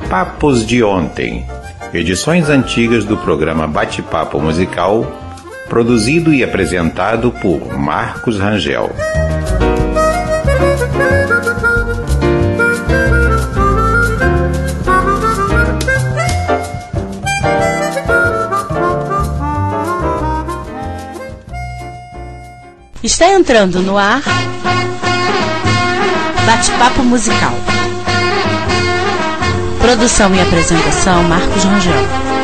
Papos de Ontem, edições antigas do programa Bate-Papo Musical, produzido e apresentado por Marcos Rangel. Está entrando no ar Bate-Papo Musical. Produção e apresentação Marcos Rangel.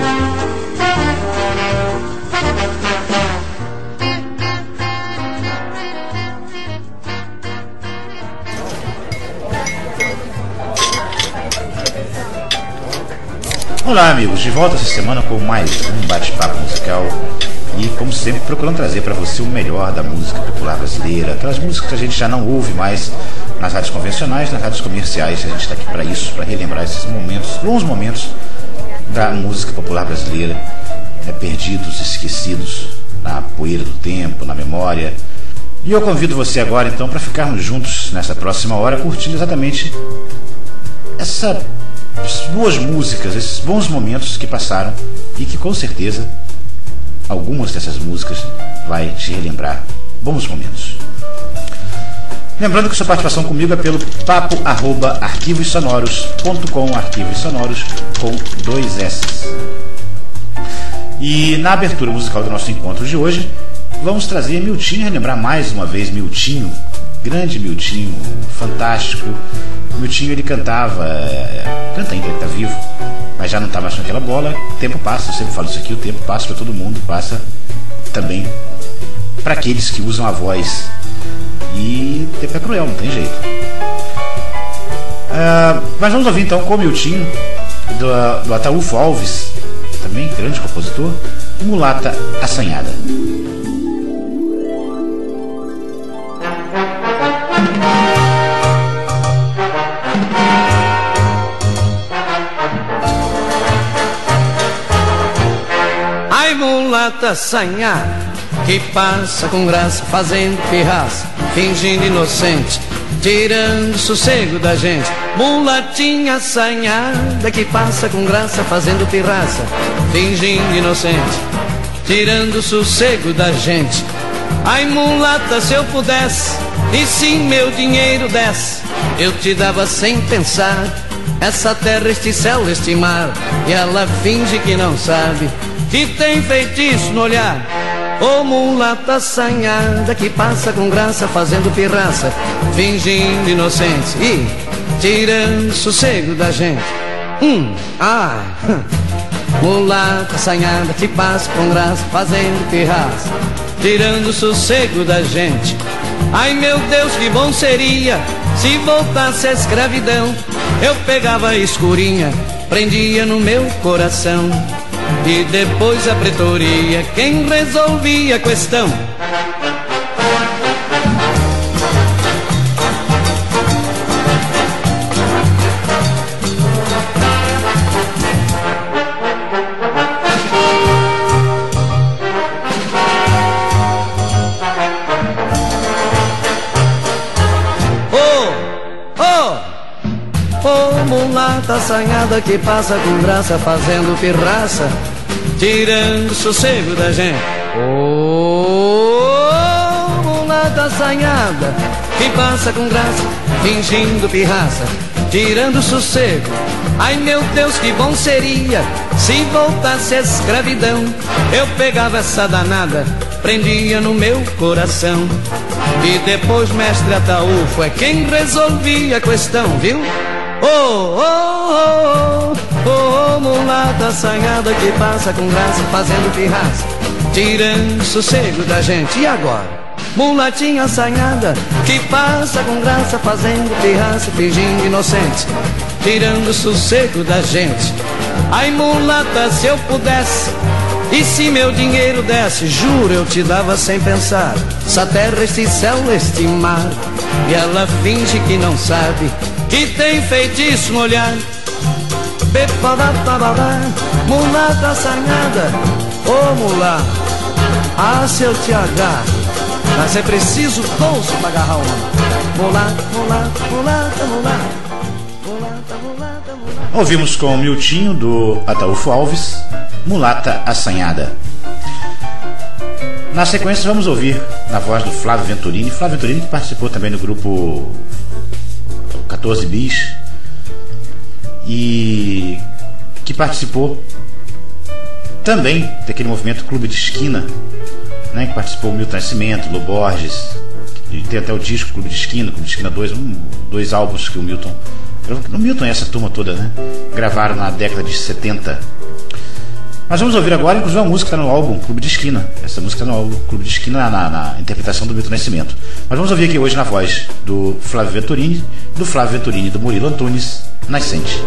Olá amigos, de volta essa semana com mais um Bate-Papo Musical. E, como sempre, procurando trazer para você o melhor da música popular brasileira, aquelas músicas que a gente já não ouve mais nas rádios convencionais, nas rádios comerciais. A gente está aqui para isso, para relembrar esses momentos, bons momentos da música popular brasileira, perdidos, esquecidos na poeira do tempo, na memória. E eu convido você agora, então, para ficarmos juntos nessa próxima hora, curtindo exatamente essas boas músicas, esses bons momentos que passaram e que, com certeza, algumas dessas músicas vai te relembrar bons momentos. Lembrando que sua participação comigo é pelo papo@arquivossonoros.com, arquivos sonoros com 2 S. E na abertura musical do nosso encontro de hoje, vamos trazer Miltinho, relembrar mais uma vez Miltinho, grande Miltinho, fantástico. Miltinho, ele canta ainda, ele está vivo, mas já não está mais com aquela bola. O tempo passa, eu sempre falo isso aqui, o tempo passa para todo mundo, passa também para aqueles que usam a voz. E o tempo é cruel, não tem jeito. Mas vamos ouvir então com o Miltinho, do Ataúfo Alves, também grande compositor, Mulata Assanhada. Ai, mulata assanhada, que passa com graça, fazendo pirraça, fingindo inocente, tirando sossego da gente. Mulatinha assanhada, que passa com graça, fazendo pirraça, fingindo inocente, tirando sossego da gente. Ai, mulata, se eu pudesse, e se meu dinheiro desse, eu te dava sem pensar, essa terra, este céu, este mar. E ela finge que não sabe, que tem feitiço no olhar. Ô mulata assanhada, que passa com graça, fazendo pirraça, fingindo inocente e tirando sossego da gente. Mulata assanhada, que passa com graça, fazendo pirraça, tirando sossego da gente. Ai, meu Deus, que bom seria se voltasse a escravidão. Eu pegava a escurinha, prendia no meu coração, e depois a pretoria, quem resolvia a questão. Mulata assanhada, que passa com graça, fazendo pirraça, tirando sossego da gente. Mulata assanhada, que passa com graça, fingindo pirraça, tirando sossego. Ai, meu Deus, que bom seria se voltasse a escravidão. Eu pegava essa danada, prendia no meu coração, e depois mestre Ataúfo é quem resolvia a questão, viu? Mulata assanhada, que passa com graça, fazendo pirraça, tirando sossego da gente. E agora? Mulatinha assanhada, que passa com graça, fazendo pirraça, fingindo inocente, tirando sossego da gente. Ai, mulata, se eu pudesse, e se meu dinheiro desse, juro, eu te dava sem pensar, essa terra, este céu, este mar. E ela finge que não sabe, que tem feitiço no olhar. Mulata assanhada, ô mulata, se eu te agarro, mas é preciso bolso pra agarrar uma. Mulata, mulata, mulata, mulata. Ouvimos com o Miltinho, do Ataúfo Alves, Mulata Assanhada. Na sequência vamos ouvir na voz do Flávio Venturini. Flávio Venturini, que participou também do grupo 14 Bis e que participou também daquele movimento Clube de Esquina, né, que participou o Milton Nascimento, Lô Borges, e tem até o disco Clube de Esquina 2, dois álbuns que o Milton e essa turma toda, né, gravaram na década de 70. Mas vamos ouvir agora, inclusive, uma música que está no álbum Clube de Esquina. Essa música está no álbum Clube de Esquina, na interpretação do Milton Nascimento. Mas vamos ouvir aqui hoje na voz do Flávio Venturini e do Murilo Antunes, Nascente.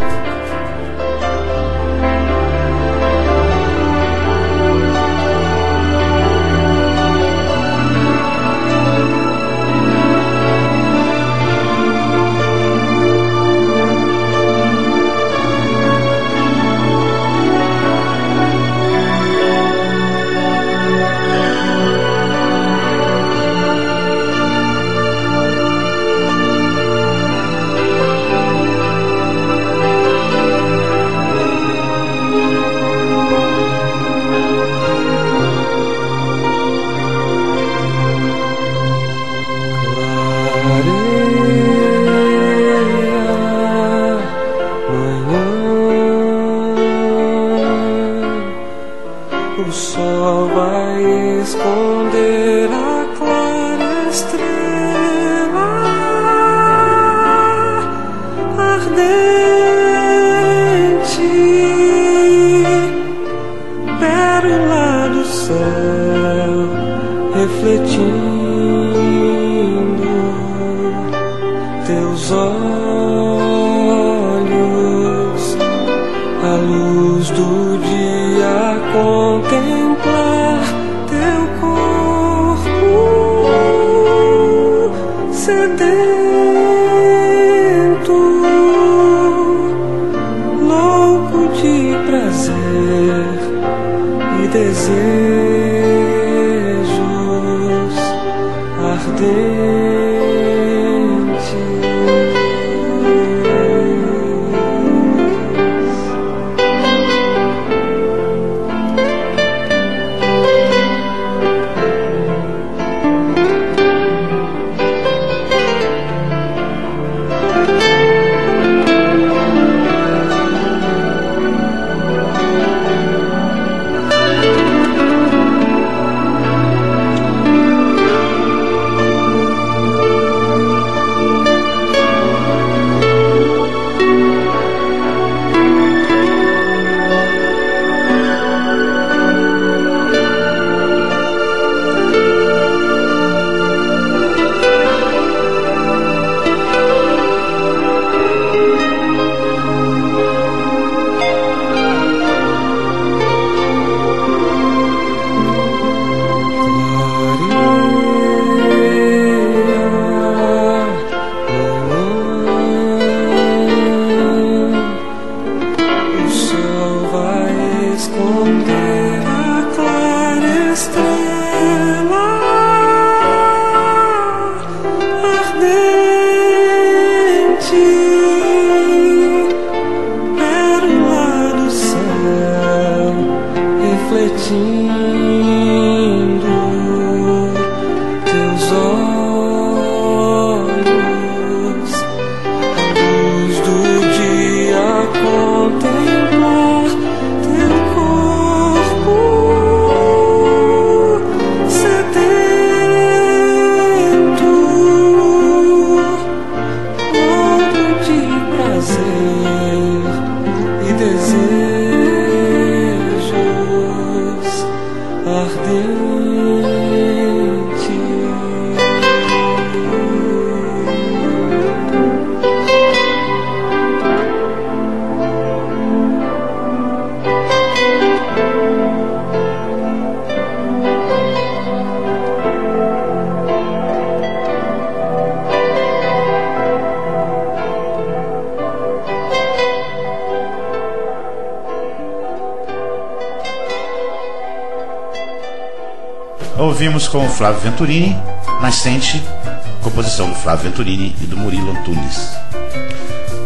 Ouvimos com o Flávio Venturini, Nascente, composição do Flávio Venturini e do Murilo Antunes.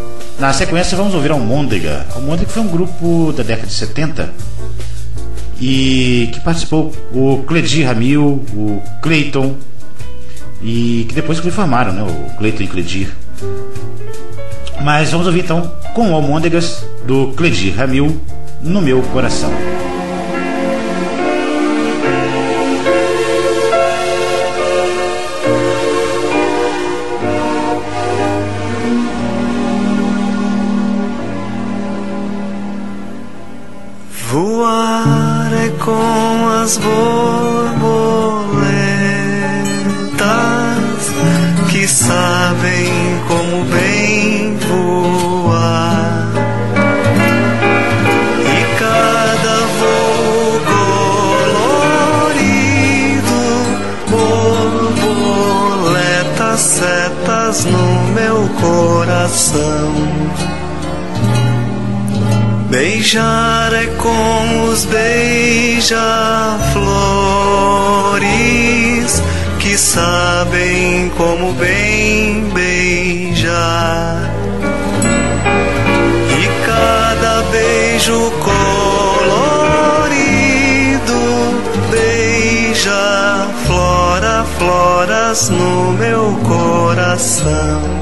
Na sequência vamos ouvir Almôndega. Almôndega foi um grupo da década de 70 e que participou o Cledir Ramil, o Cleiton, e que depois se formaram, né, o Cleiton e Cledir. Mas vamos ouvir então com Almôndegas do Cledir Ramil, No Meu Coração. Voar é com as borboletas que sabem como bem voar, e cada voo colorido, borboletas, setas no meu coração. Beijar é com os beija-flores que sabem como bem beijar, e cada beijo colorido beija floras no meu coração.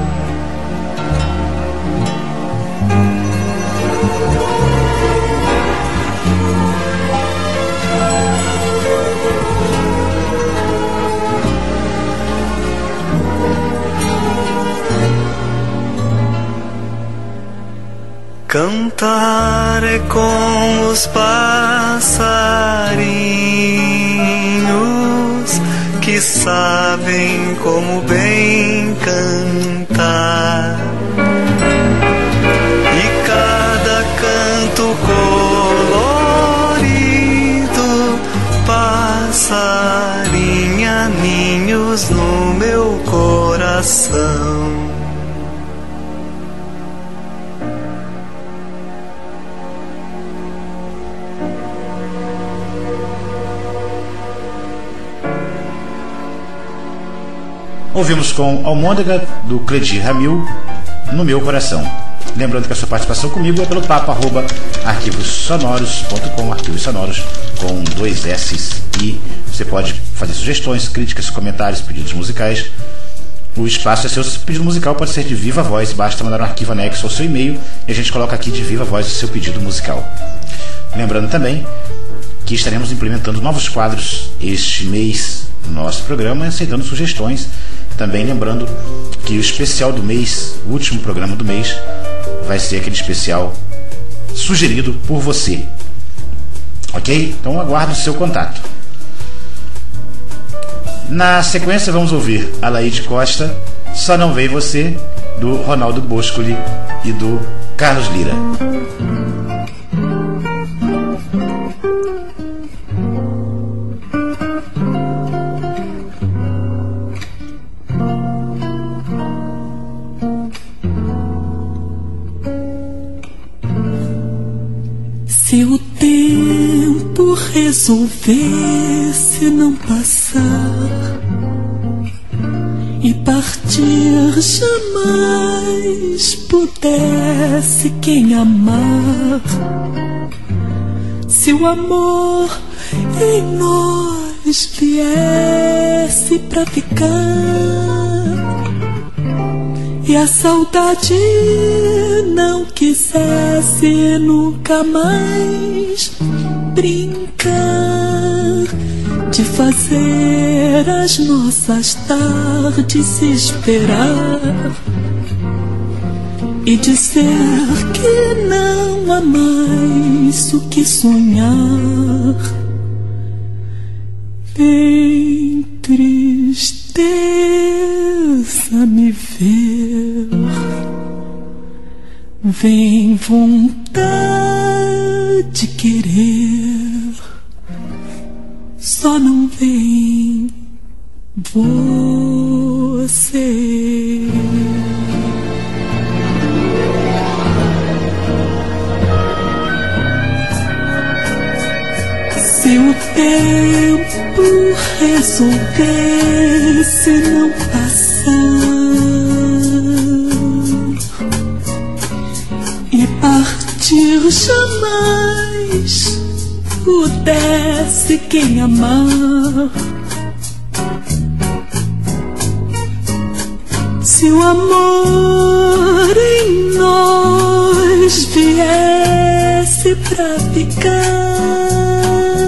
Cantar é com os passarinhos que sabem como bem cantar, e cada canto colorido passarinha ninhos no meu coração. Ouvimos com Almôndega do Cledir Ramil, No Meu Coração. Lembrando que a sua participação comigo é pelo papo@arquivossonoros.com, arquivos sonoros com 2 S's, e você pode fazer sugestões, críticas, comentários, pedidos musicais. O espaço é seu. O pedido musical pode ser de viva voz, basta mandar um arquivo anexo ao seu e-mail e a gente coloca aqui de viva voz o seu pedido musical. Lembrando também que estaremos implementando novos quadros este mês no nosso programa, aceitando sugestões. Também lembrando que o especial do mês, o último programa do mês, vai ser aquele especial sugerido por você. Ok? Então aguardo o seu contato. Na sequência vamos ouvir Alaide Costa, Só Não Veio Você, do Ronaldo Boscoli e do Carlos Lira. Se o tempo resolvesse não passar e partir, jamais pudesse quem amar. Se o amor em nós viesse pra ficar e a saudade não quisesse nunca mais brincar de fazer as nossas tardes esperar e dizer que não há mais o que sonhar. Vem tristeza me ver, vem vontade querer, só não vem você. Se o tempo resolvesse não passar jamais pudesse quem amar. Se o amor em nós viesse pra ficar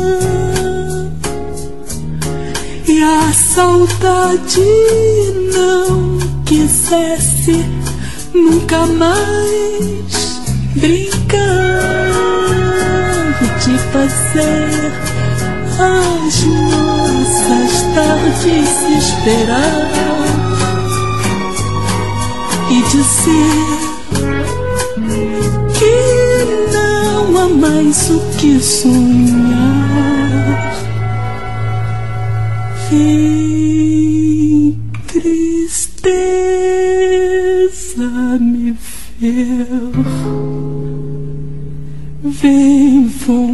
e a saudade não quisesse nunca mais brincar de fazer as nossas tardes se esperar e dizer que não há mais o que sonhar. Vem tristeza me ver, vem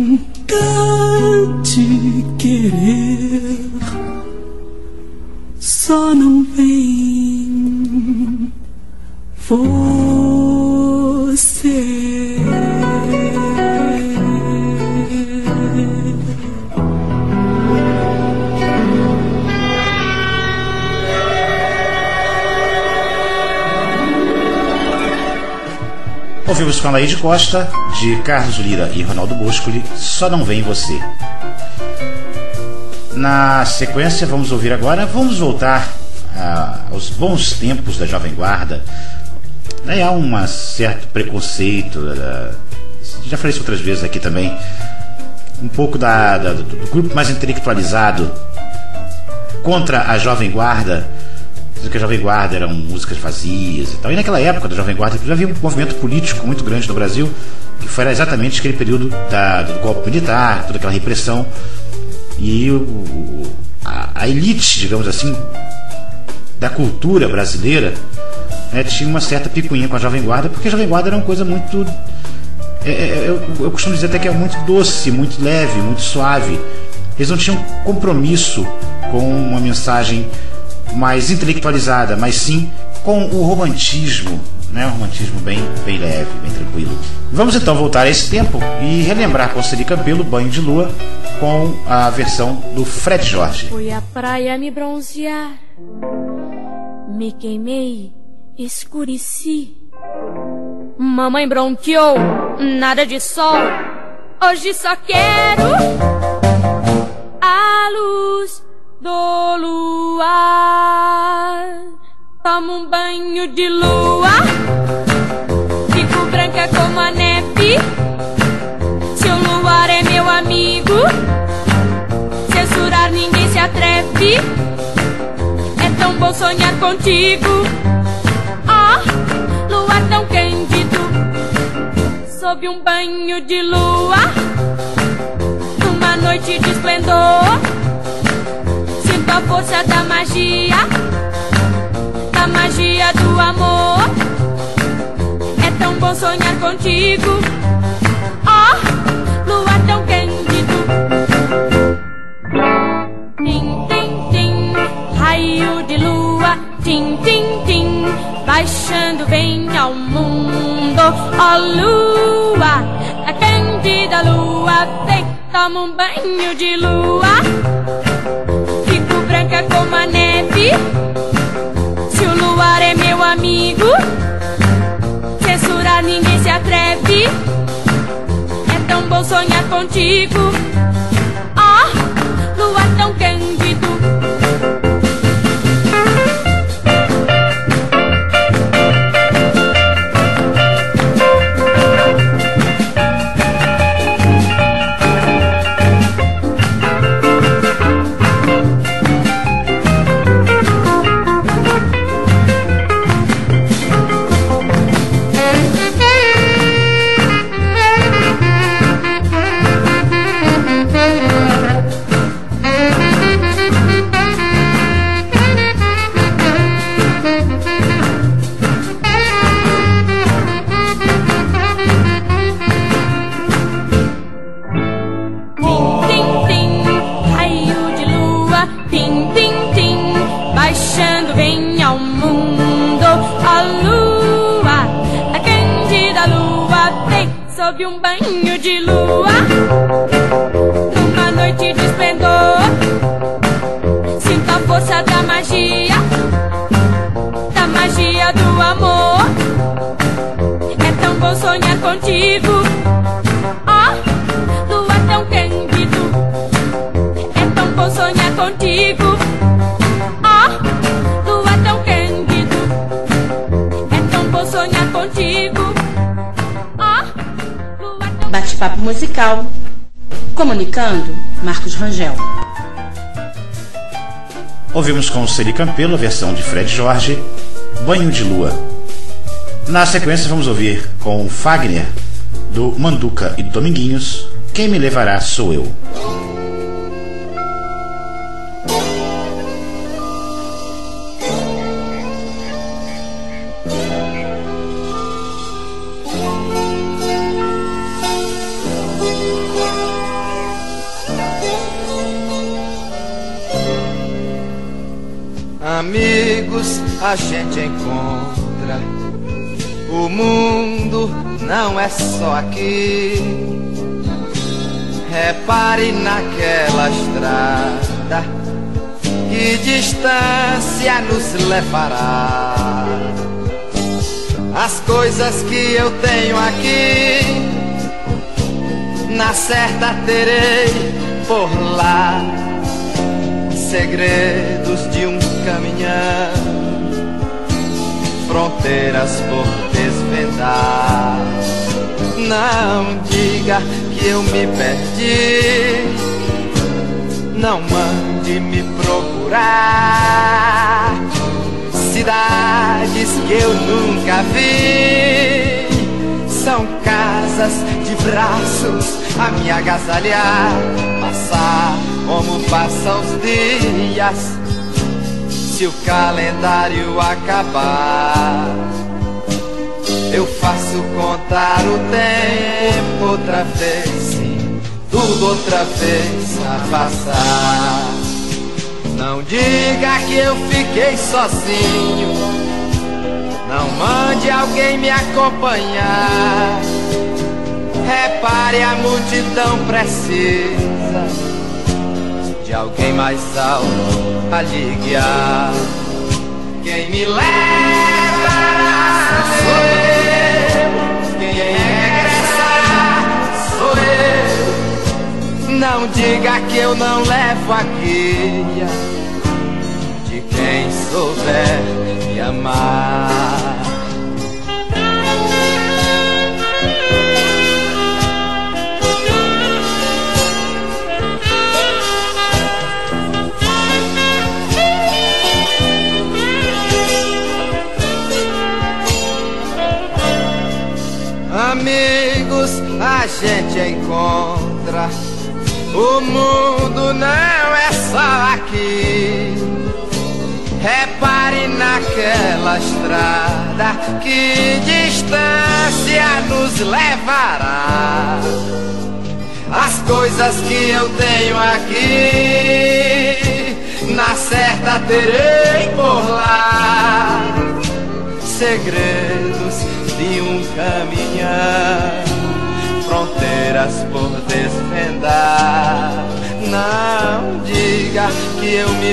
vontade querer, só não vem você. Ouvimos com a Laíde Costa, de Carlos Lira e Ronaldo Boscoli, Só Não Vem Você. Na sequência, vamos ouvir agora, vamos voltar aos bons tempos da Jovem Guarda. Aí há um certo preconceito, já falei isso outras vezes aqui também, um pouco do grupo mais intelectualizado contra a Jovem Guarda, dizendo que a Jovem Guarda eram músicas vazias e tal. E naquela época da Jovem Guarda já havia um movimento político muito grande no Brasil, que foi exatamente aquele período do golpe militar, toda aquela repressão, e a elite, digamos assim, da cultura brasileira, né, tinha uma certa picuinha com a Jovem Guarda, porque a Jovem Guarda era uma coisa muito... eu costumo dizer até que é muito doce, muito leve, muito suave. Eles não tinham compromisso com uma mensagem mais intelectualizada, mas sim com o romantismo, né? Um romantismo bem leve, bem tranquilo. Vamos então voltar a esse tempo e relembrar com Celi Campelo, Banho de Lua, com a versão do Fred Jorge. Fui à praia me bronzear, me queimei, escureci. Mamãe bronqueou, nada de sol. Hoje só quero a luz do luar. Tomo um banho de lua, fico branca como a neve. Se o luar é meu amigo, censurar ninguém se atreve. É tão bom sonhar contigo, oh, luar tão cândido. Sob um banho de lua, numa noite de esplendor, sinto a força da magia do amor. É tão bom sonhar contigo, oh, luar tão cândido. Tim, tim, tim, raio de lua, tim, tim, tim, baixando vem ao mundo, ó lua, a cândida lua, vem, toma um banho de lua, fico branca como a neve. Se o luar é meu amigo, censurar ninguém se atreve. É tão bom sonhar contigo, oh, luar tão cândido. sob um banho de lua, numa noite de esplendor. Sinto a força da magia do amor. É tão bom sonhar contigo, ó, lua tão cândido. É tão bom sonhar contigo, ó, lua tão cândido. É tão bom sonhar contigo, ó, lua tão... Bate-papo musical. Comunicando, Marcos Rangel. Ouvimos com o Celi Campelo a versão de Fred Jorge, Banho de Lua. Na sequência vamos ouvir com o Fagner, do Manduca e do Dominguinhos, Quem Me Levará Sou Eu. Amigos a gente encontra, o mundo não é só aqui. Repare naquela estrada, que distância nos levará. As coisas que eu tenho aqui, na certa terei por lá. Segredos de um caminhão, fronteiras por desvendar. Não diga que eu me perdi, não mande me procurar. Cidades que eu nunca vi, são casas de braços a me agasalhar. Passar como passam os dias, se o calendário acabar. Eu faço contar o tempo outra vez, sim, tudo outra vez a passar. Não diga que eu fiquei sozinho, não mande alguém me acompanhar. Repare, a multidão precisa de alguém mais alto a lhe guiar. Quem me leva sou eu, quem regressa sou eu. Não diga que eu não levo a guia de quem souber me amar. Amigos a gente encontra, o mundo não é só aqui. Repare naquela estrada, que distância nos levará. As coisas que eu tenho aqui, na certa terei por lá. Segredos de um caminhão, fronteiras por desvendar. Não diga que eu me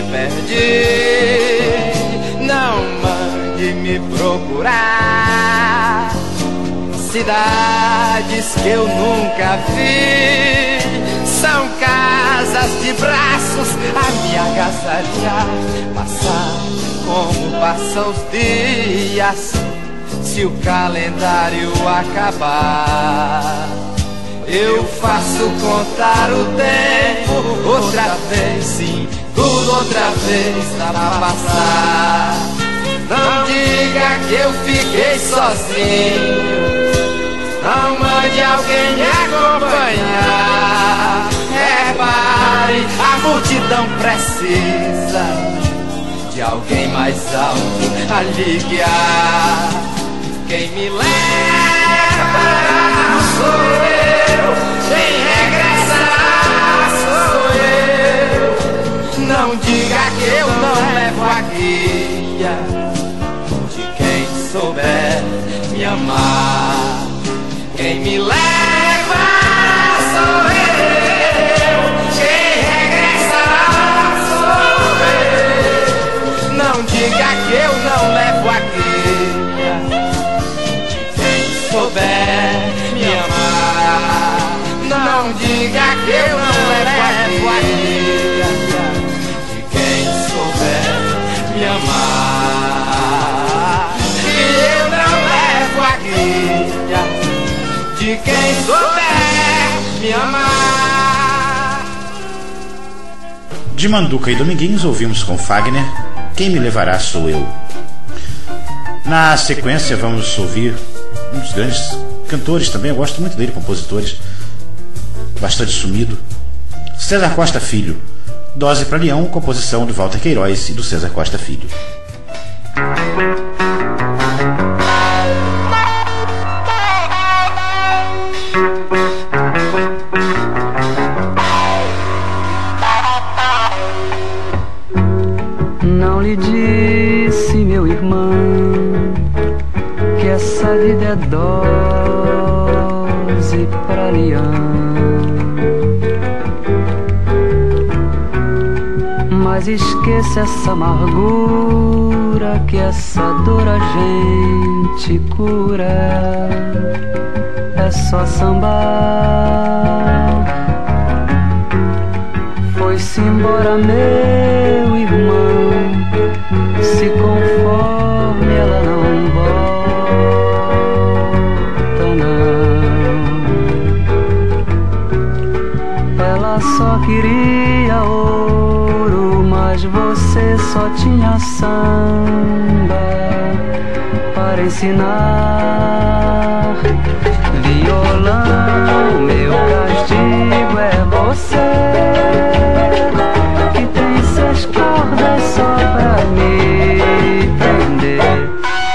perdi, não mande me procurar. Cidades que eu nunca vi, são casas de braços a me agasalhar. Passar como passam os dias, se o calendário acabar. Eu faço contar o tempo outra vez, sim, tudo outra vez dá pra passar. Não diga que eu fiquei sozinho, não mande alguém me acompanhar. Repare, a multidão precisa de alguém mais alto a lhe guiar. Quem me leva sou eu, quem regressa sou eu. Não diga que eu não levo a guia de quem souber me amar. Quem me leva que eu não levo aqui. Quem souber me amar, não diga que eu não levo aqui. De quem souber me amar, que eu não levo aqui. De quem souber me amar. De Manduca e Dominguinhos ouvimos com Fagner Quem Me Levará Sou Eu. Na sequência vamos ouvir um dos grandes cantores também, eu gosto muito dele, compositores, bastante sumido, César Costa Filho. Dose para Leão, composição do Walter Queiroz e do César Costa Filho. Não lhe disse, meu irmão, que essa vida é dose pra leão. Mas esqueça essa amargura, que essa dor a gente cura. É só sambar. Foi-se embora, meu irmão, se conforme ela não volta, não. Ela só queria ouro, mas você só tinha samba para ensinar. Violão, meu castigo é você, que tem 6 cordas só pra me prender.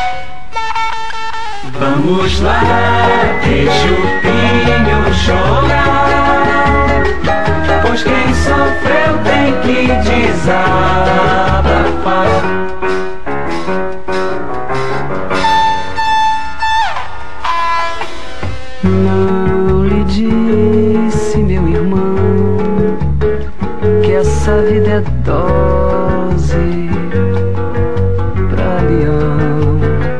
Vamos lá, deixa o pinho chorar, pois quem sofreu tem que desabafar. Não lhe disse, meu irmão, que essa vida é dose pra leão.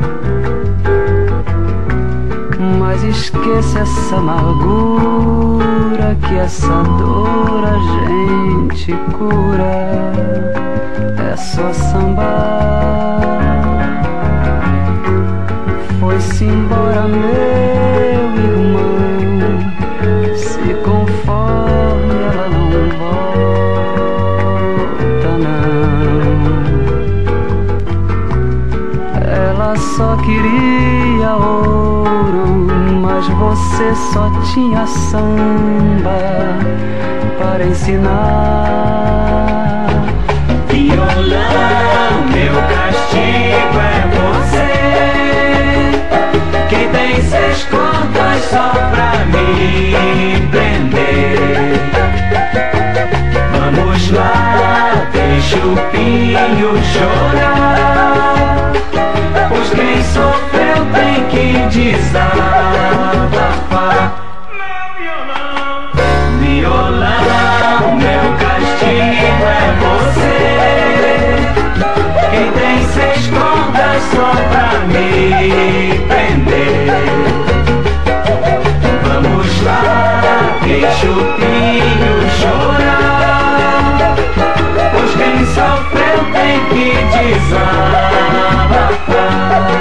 Mas esqueça essa amargura, que essa dor a gente cura. É só sambar. Foi-se embora, meu irmão, se conforme ela não volta, não. Ela só queria ouro, mas você só tinha samba para ensinar. Violão, meu castigo é você, que tem 6 cordas só pra me prender. Vamos lá, deixa o pinho chorar, pois quem sofreu tem que desabafar. Violão, meu castigo é você, quem tem 6 cordas só pra me prender. Vamos lá, deixa o pinho chorar, pois quem sofreu tem que desabafar.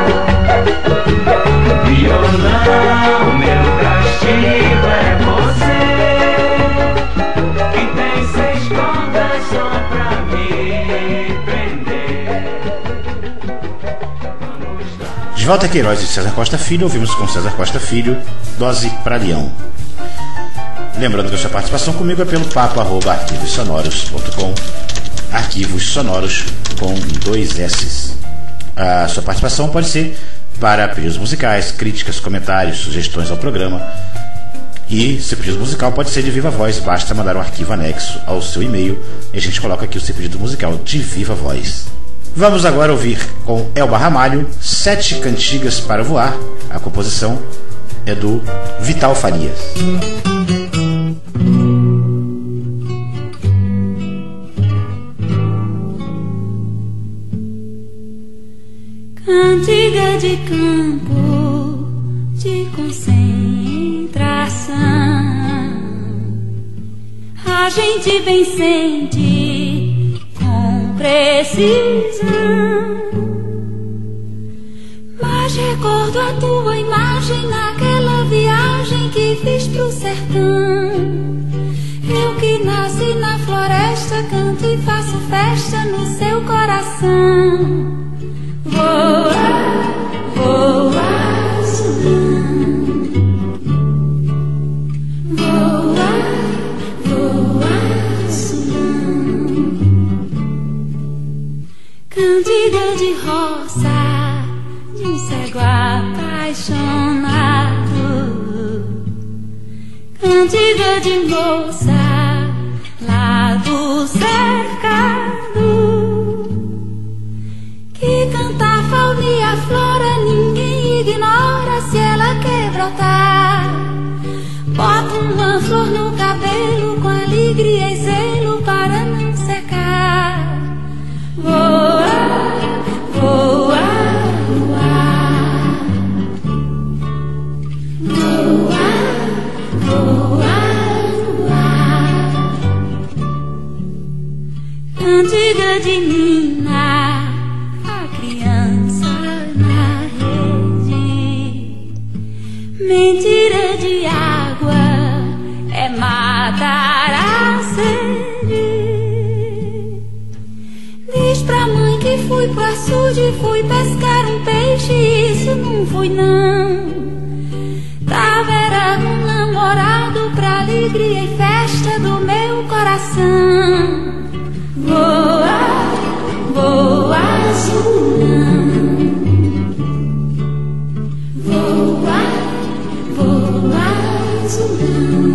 Violão, meu castigo é você, que tem 6 cordas só pra me prender. De Walter Queiroz e César Costa Filho, ouvimos com César Costa Filho, Dose pra Leão. Lembrando que a sua participação comigo é pelo papo@arquivossonoros.com, arquivos sonoros com 2 S's. A sua participação pode ser para pedidos musicais, críticas, comentários, sugestões ao programa. E seu pedido musical pode ser de viva voz, basta mandar um arquivo anexo ao seu e-mail e a gente coloca aqui o seu pedido musical de viva voz. Vamos agora ouvir com Elba Ramalho, 7 Cantigas para Voar. A composição é do Vital Farias. cantiga de campo de concentração. A gente bem sente com precisão, mas recordo a tua imagem naquela viagem que fiz pro sertão. Eu que nasci na floresta, canto e faço festa no seu coração. Voa, voa, azulão. Voa, voa, azulão. Cantiga de roça, de um cego apaixonado. Cantiga de moça lá do cercado, que canta a fauna e a flora, ninguém ignora se ela quer brotar. Bota uma flor no cabelo com alegria e zelo para não secar. Voa, voa, voa. Voa, voa, voa. Cantiga de Nina, a criança na rede. Mentira de água é matar a sede. Diz pra mãe que fui pro açude, fui pescar um peixe, isso não fui não. Tava era um namorado pra alegria e festa do meu coração. Voa, voa, azulão. Voa, voa, azulão.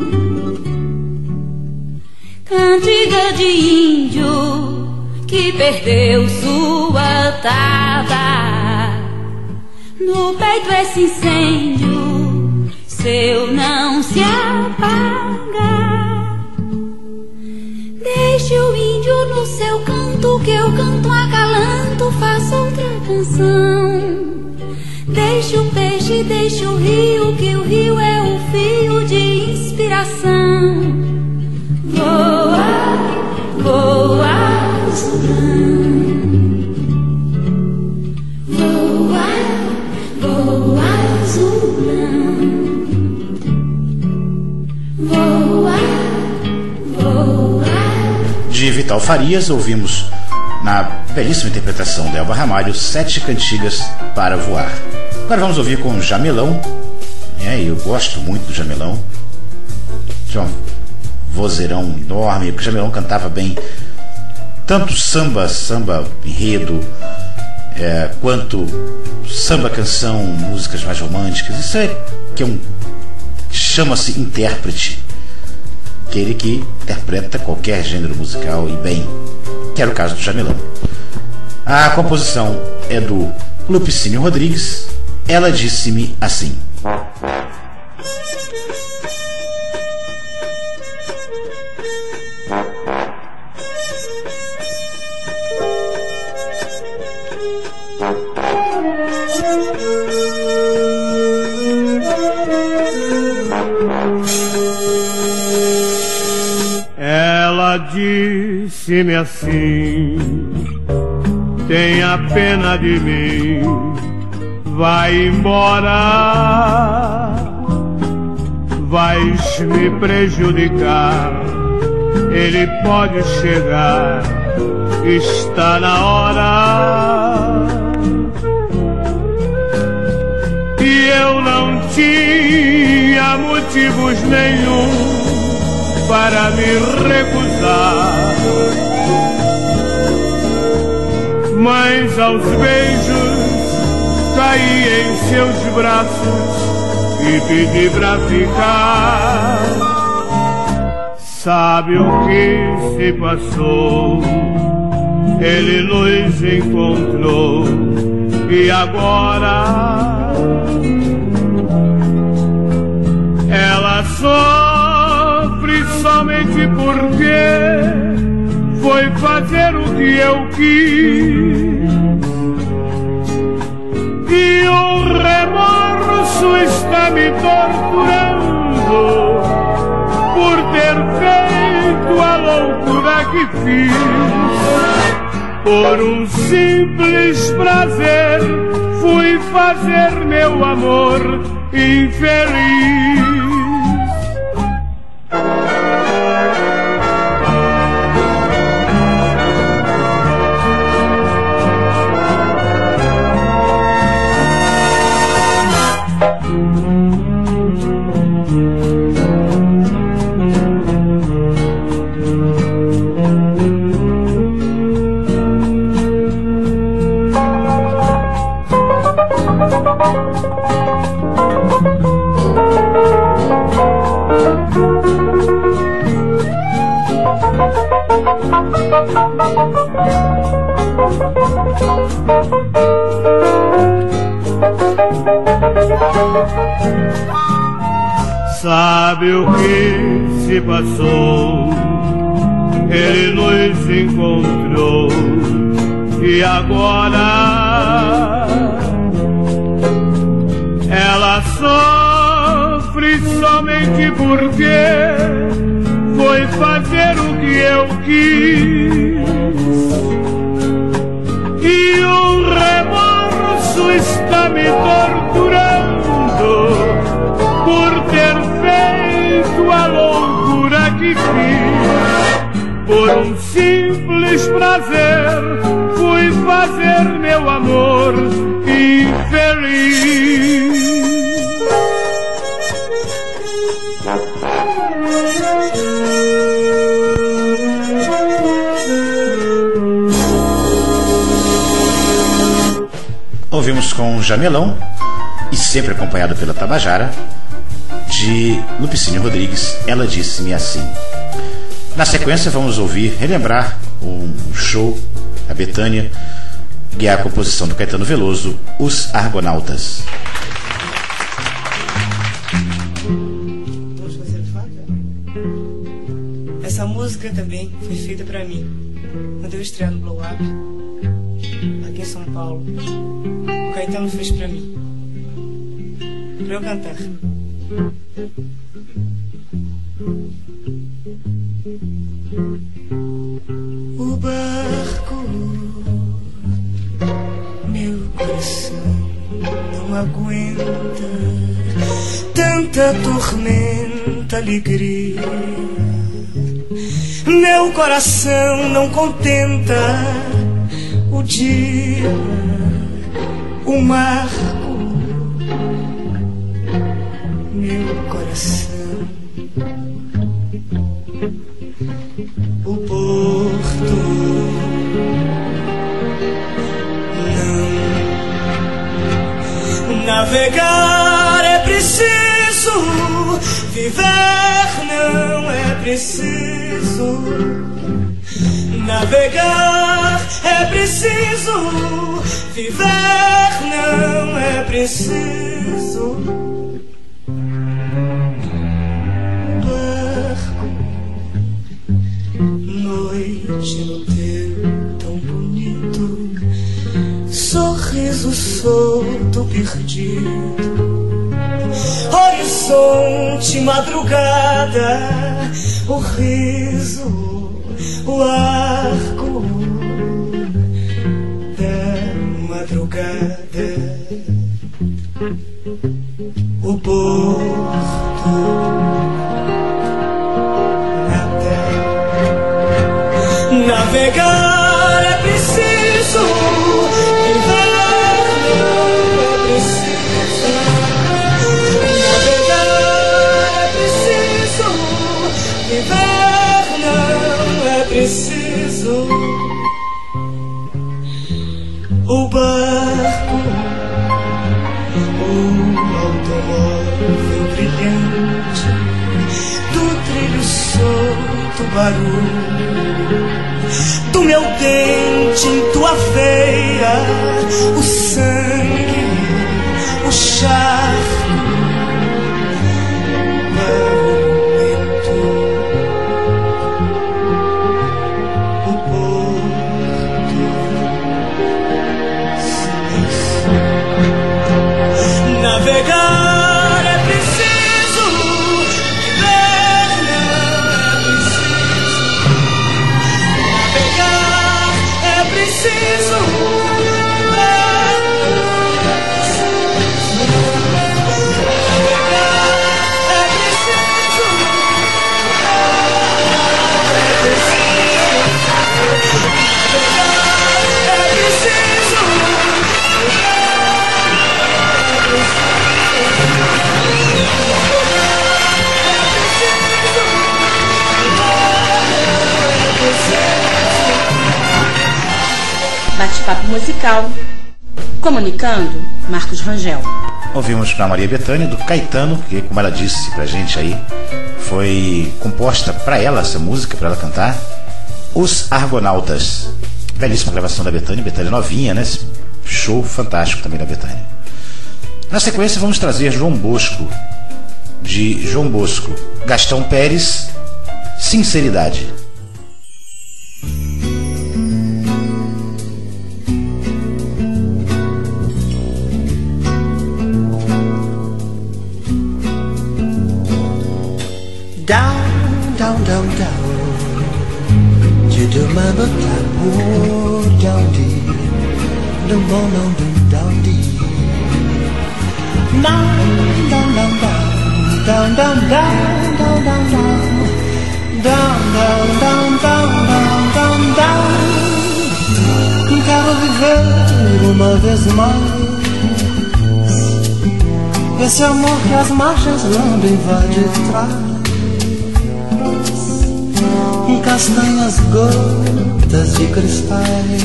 Cantiga de índio que perdeu sua taba. No peito esse incêndio seu não se apaga. Deixe o índio no seu canto, que eu canto acalanto, faço outra canção. Deixe o peixe, deixe o rio, que o rio é o fio de inspiração. Voa, voa, azulão. Voa, voa, azulão. Voa, voa. De Vital Farias, ouvimos na belíssima interpretação de Elba Ramalho, 7 cantigas para voar. Agora vamos ouvir com Jamelão. Eu gosto muito do Jamelão. Tinha um vozeirão enorme, porque o Jamelão cantava bem tanto samba enredo, quanto samba canção, músicas mais românticas. Isso é que é chama-se intérprete, aquele que interpreta qualquer gênero musical e bem, que era o caso do Jamelão. A composição é do Lupicínio Rodrigues. Ela disse-me assim. Ela disse-me assim: tenha pena de mim, vai embora, vais me prejudicar, ele pode chegar, está na hora. E eu não tinha motivos nenhum para me recusar, mas aos beijos caí em seus braços e pedi pra ficar. Sabe o que se passou? Ele nos encontrou e agora ela sofre somente porque foi fazer o que eu quis. me torturando por ter feito a loucura que fiz. Por um simples prazer fui fazer meu amor infeliz. Sabe o que se passou? Ele nos encontrou e agora ela sofre somente porque foi fazer o que eu quis. E o remorso está me torturando por ter feito a loucura que fiz. Por um simples prazer fui fazer meu amor infeliz. Ouvimos com Jamelão, e sempre acompanhado pela Tabajara, de Lupicínio Rodrigues, Ela Disse-me Assim. Na sequência vamos ouvir, relembrar um show, a Betânia, que é a composição do Caetano Veloso, Os Argonautas. Essa música também foi feita pra mim quando eu estreei no Blow Up aqui em São Paulo. O Caetano fez pra mim, pra eu cantar. O barco, meu coração não aguenta tanta tormenta, alegria. Meu coração não contenta o dia, o marco. Meu coração, o porto. Não navegar é preciso, viver não é preciso. Navegar é preciso, viver não é preciso. Barco, noite no teu tão bonito sorriso solto, perdido. Horizonte, madrugada, o riso, o arco da madrugada, o porto, nada. Navegar é preciso, viver não é preciso. Navegar é preciso, viver não é preciso. O barco, o automóvel brilhante, do trilho solto barulho, do meu dente em tua veia, o sangue, o charco, barulhento. O porto, silêncio. Navegar é preciso, Bate-papo musical. Comunicando, Marcos Rangel. Ouvimos para Maria Bethânia, do Caetano, que, como ela disse pra gente aí, foi composta para ela, essa música, para ela cantar, Os Argonautas. Belíssima gravação da Bethânia, Bethânia novinha, né? Show fantástico também da Bethânia. Na sequência vamos trazer João Bosco, de João Bosco, Gastão Pérez, Sinceridade. Down, down, down, down. Tu demandes l'amour, down, deep. Le monde en down, deep. Down, down, down, down, down, down, down, down, down, down, down, down, down, down, down. Quero viver uma vez mais esse amor que as marchas lambem vai de trás. Castanhas gotas de cristais,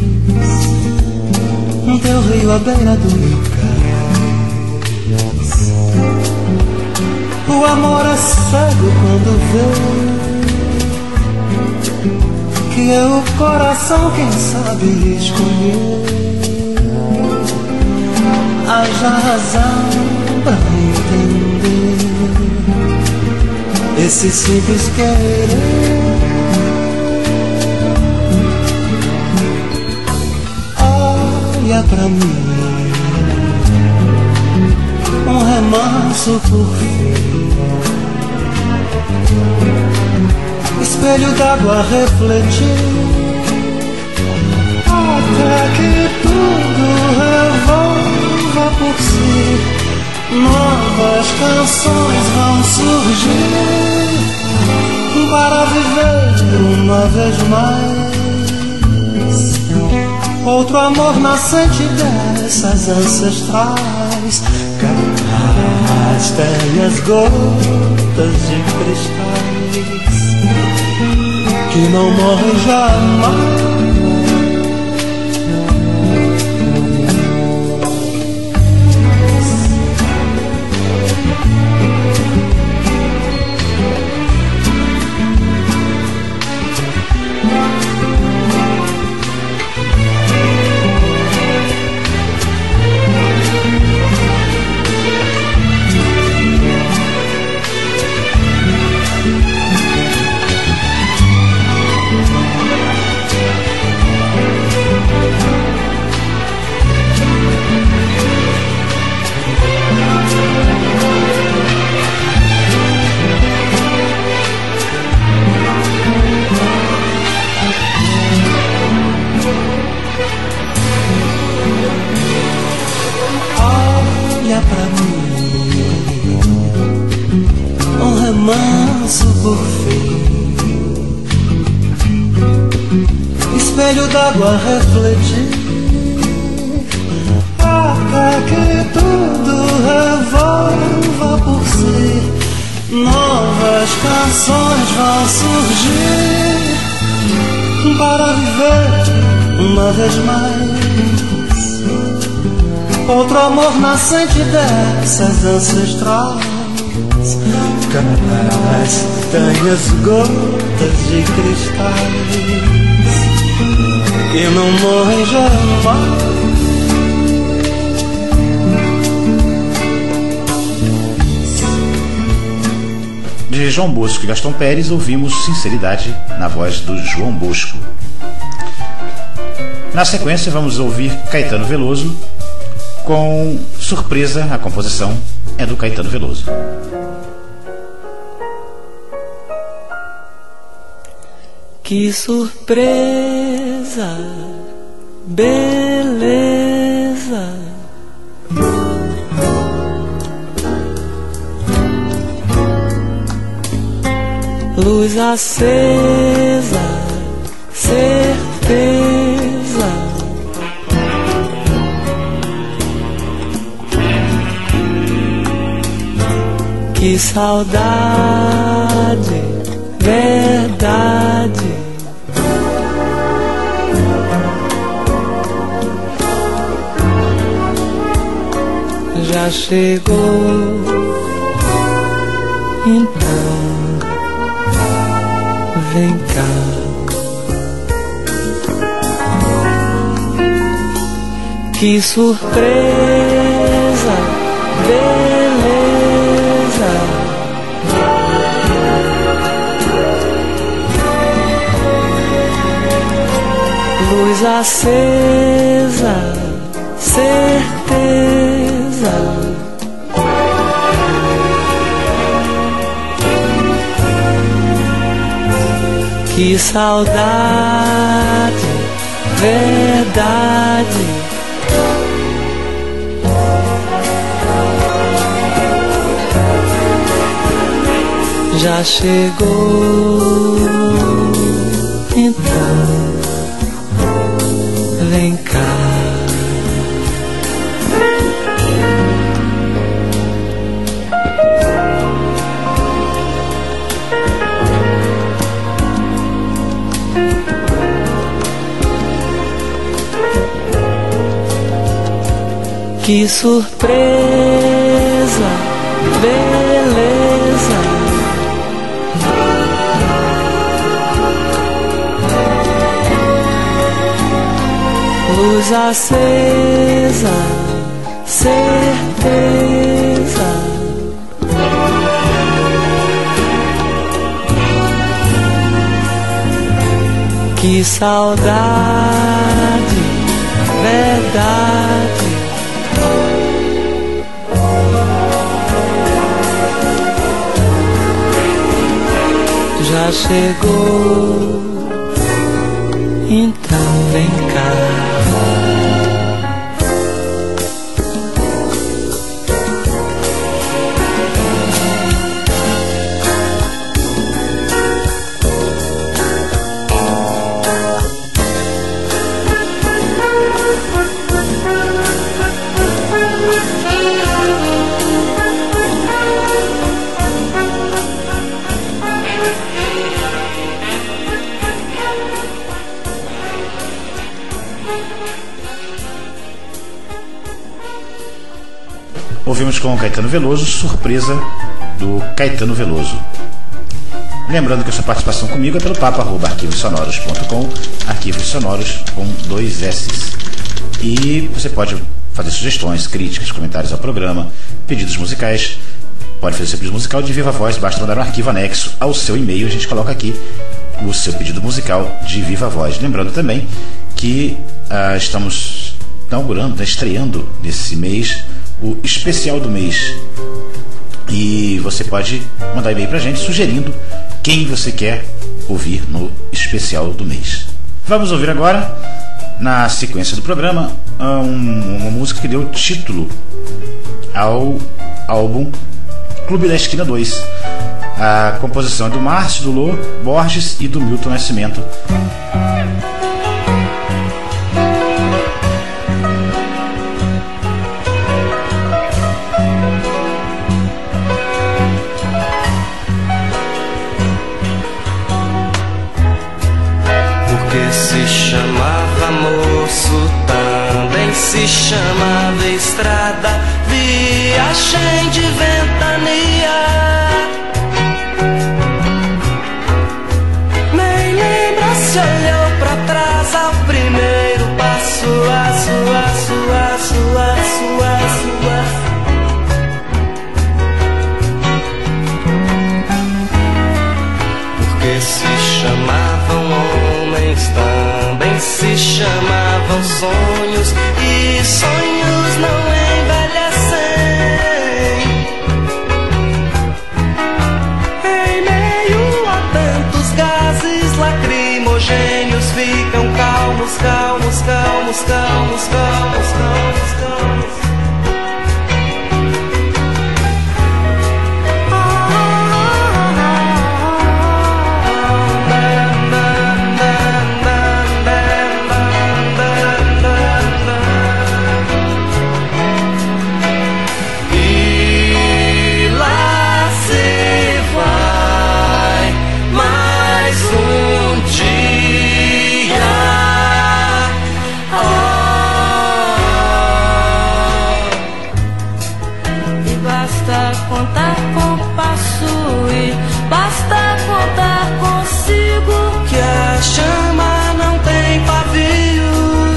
teu rio à beira do meu cais. O amor é cego quando vê que é o coração quem sabe escolher. Haja razão pra entender esse simples querer. Olha pra mim, um remanso por fim, espelho d'água a refletir, até que tudo revolva por si. Novas canções vão surgir para viver uma vez mais outro amor nascente dessas ancestrais. Castanhas gotas de cristais que não morrem jamais. Espelho d'água a refletir, até que tudo revolva por si. Novas canções vão surgir para viver uma vez mais outro amor nascente dessas ancestrais. Castanhas gotas de cristais que não morrem jamais. De João Bosco e Gastão Pérez ouvimos Sinceridade na voz do João Bosco. Na sequência vamos ouvir Caetano Veloso com Surpresa. A composição é do Caetano Veloso. Que surpresa, beleza, luz acesa, certeza, que saudade, verdade, já chegou. Então vem cá. Que surpresa, beleza. Luz acesa, certeza. Que saudade, verdade. Já chegou, então vem cá. Que surpresa, beleza. Luz acesa, certeza. Que saudade, verdade. Já chegou, então vem cá. Ouvimos com Caetano Veloso, Surpresa, do Caetano Veloso. Lembrando que a sua participação comigo é pelo papo@arquivosonoros.com, arquivos sonoros com 2 S's. E você pode fazer sugestões, críticas, comentários ao programa, pedidos musicais. Pode fazer seu pedido musical de viva voz, basta mandar um arquivo anexo ao seu e-mail, a gente coloca aqui o seu pedido musical de viva voz. Lembrando também que estamos inaugurando, estreando nesse mês o especial do mês, e você pode mandar e-mail pra gente sugerindo quem você quer ouvir no especial do mês. Vamos ouvir agora, na sequência do programa, uma música que deu título ao álbum Clube da Esquina 2. A composição é do Márcio, do Lô Borges e do Milton Nascimento. Se chamava moço, também se chamava estrada, viagem de ventania. Nem lembra se olhou pra trás ao primeiro passo, a sua. Porque se chamavam homens, também se chamavam sonhos, e sonhos não envelhecem. basta contar com passo e basta contar consigo que a chama não tem pavio.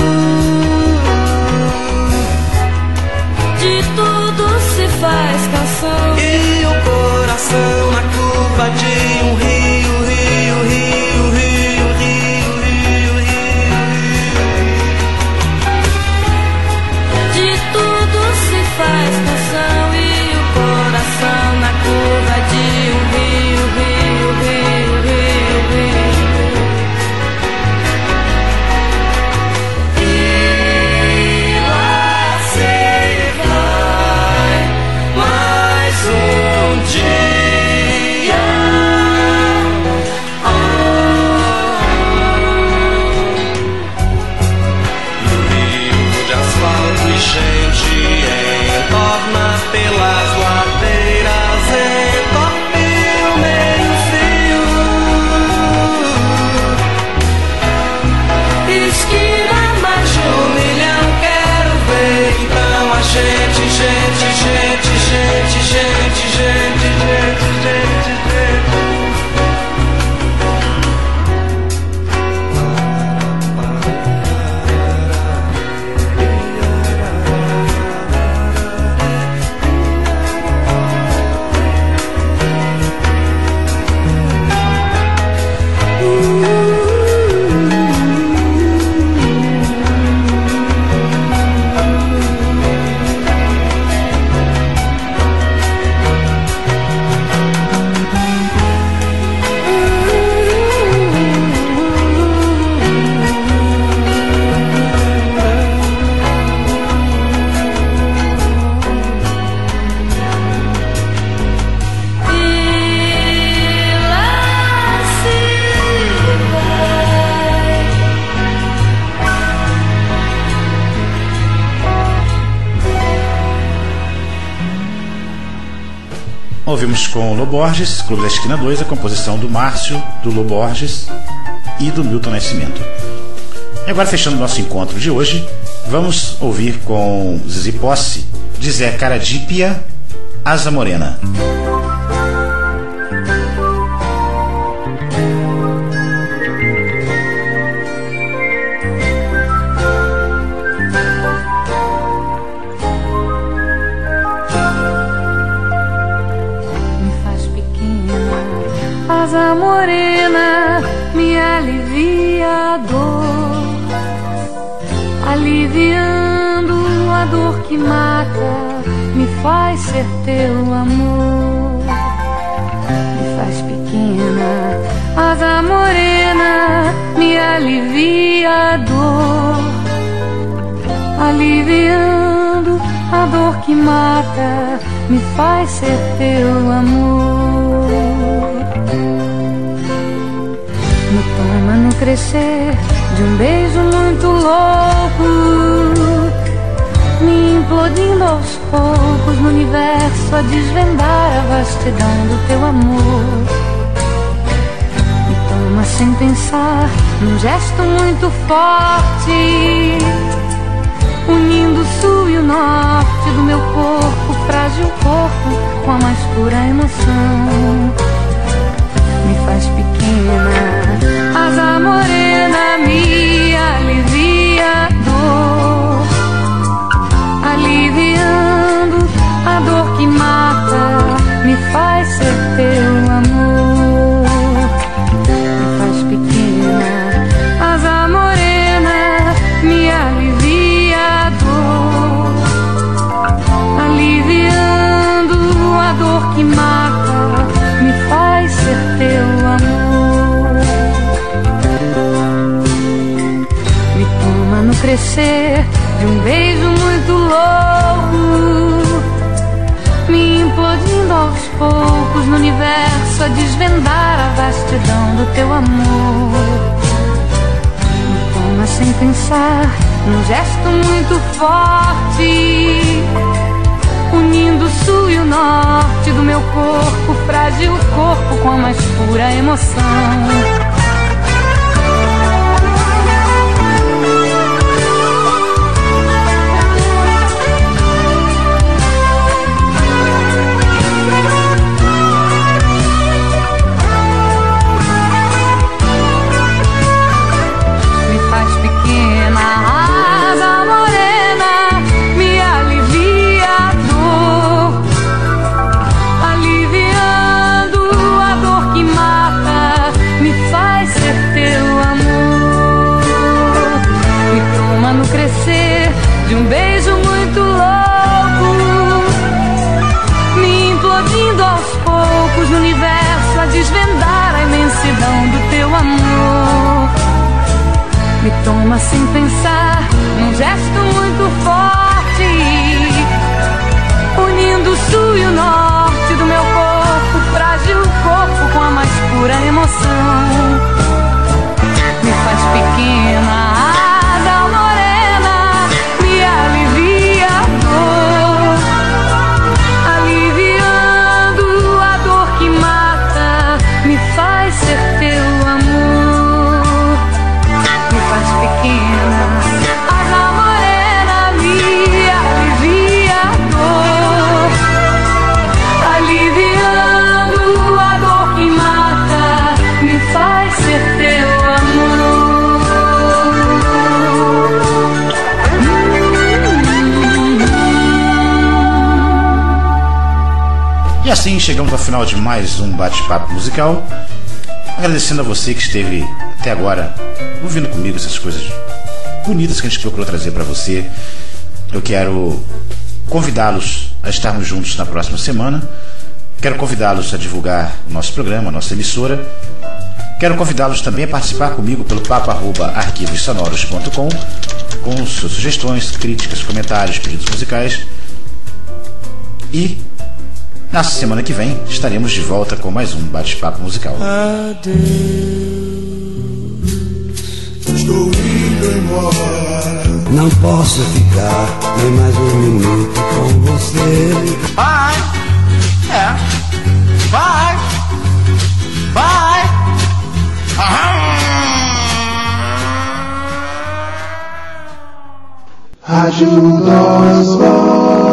De tudo se faz canção e o coração na curva de um rio, rio, rio, rio, rio, rio, rio. De tudo se faz canção e o coração na curva de um rio, rio, rio, rio, rio. E lá se vai mais um dia. No rio de asfalto e gente entorna pelas ladeiras, entorpe o meio-fio. Esquina mais de 1 milhão, quero ver então a gente, gente, gente, gente, gente, gente, gente, gente, gente. Ouvimos com o Lô Borges, Clube da Esquina 2, a composição do Márcio, do Lô Borges e do Milton Nascimento. E agora, fechando o nosso encontro de hoje, vamos ouvir com Zizi Posse, de Zé Caradípia, Asa Morena. Asa morena me alivia a dor, aliviando a dor que mata, me faz ser teu amor. Me faz pequena, asa morena me alivia a dor, aliviando a dor que mata, me faz ser teu amor. Me toma no crescer de um beijo muito louco, me implodindo aos poucos no universo a desvendar a vastidão do teu amor. Me toma sem pensar num gesto muito forte, unindo o sul e o norte do meu corpo, frágil corpo com a mais pura emoção. Me faz pequena, asa morena me alivia a dor, aliviando a dor que mata, me faz ser teu amor. Me faz pequena, asa morena me alivia a dor, aliviando a dor que mata, me faz ser teu amor. Me toma no crescer de um beijo muito louco, me implodindo aos poucos no universo a desvendar a vastidão do teu amor. Me toma sem pensar num gesto muito forte, unindo o sul e o norte do meu corpo, frágil corpo com a mais pura emoção. explodindo aos poucos no universo a desvendar a imensidão do teu amor. Me toma sem pensar, num gesto muito forte, unindo o sul e o norte do meu corpo, frágil corpo com a mais pura emoção. Me faz pequena, asa morena, me alivia a dor, aliviando a dor que mata, me faz ser teu amor. Me faz pequena, asa morena, me alivia a dor, aliviando a dor que mata, me faz ser teu amor. E assim chegamos ao final de mais um bate-papo musical. Agradecendo a você que esteve até agora ouvindo comigo essas coisas bonitas que a gente procurou trazer para você. Eu quero convidá-los a estarmos juntos na próxima semana. Quero convidá-los a divulgar o nosso programa, a nossa emissora. Quero convidá-los também a participar comigo pelo papo@arquivossonoros.com com suas sugestões, críticas, comentários, pedidos musicais. E na semana que vem estaremos de volta com mais um bate-papo musical. Adeus, estou indo embora. Não posso ficar nem mais um minuto com você. Vai, vai, vai. Ajuda-os.